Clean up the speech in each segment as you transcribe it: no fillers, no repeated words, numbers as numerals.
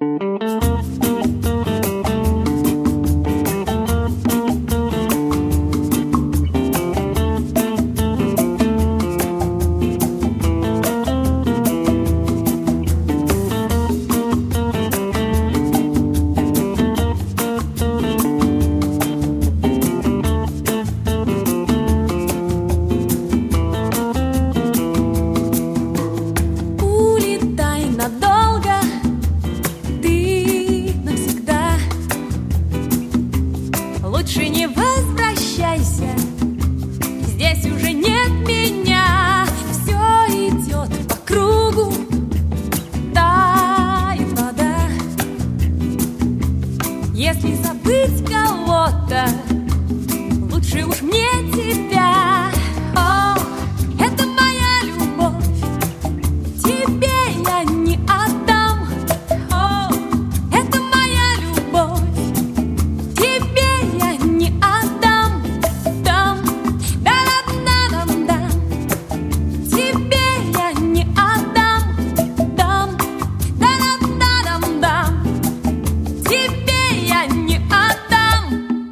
Лучше не возвращайся, здесь уже нет меня. Все идет по кругу, тает вода. Если забыть кого-то, лучше уж мне тебя. О, это моя любовь, тебе я не отдам. О, это моя любовь, тебе я не отдам. Дам, да-да-да-дам-дам, тебе я не отдам. Дам, да-да-да-дам-дам, тебе я не отдам.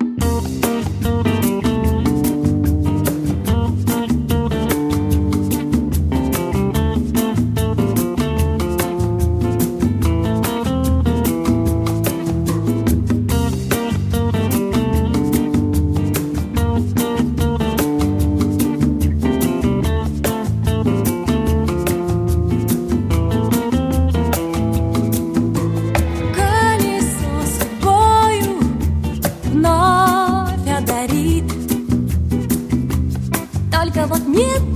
Колесо судьбою вновь одарит, только вот нет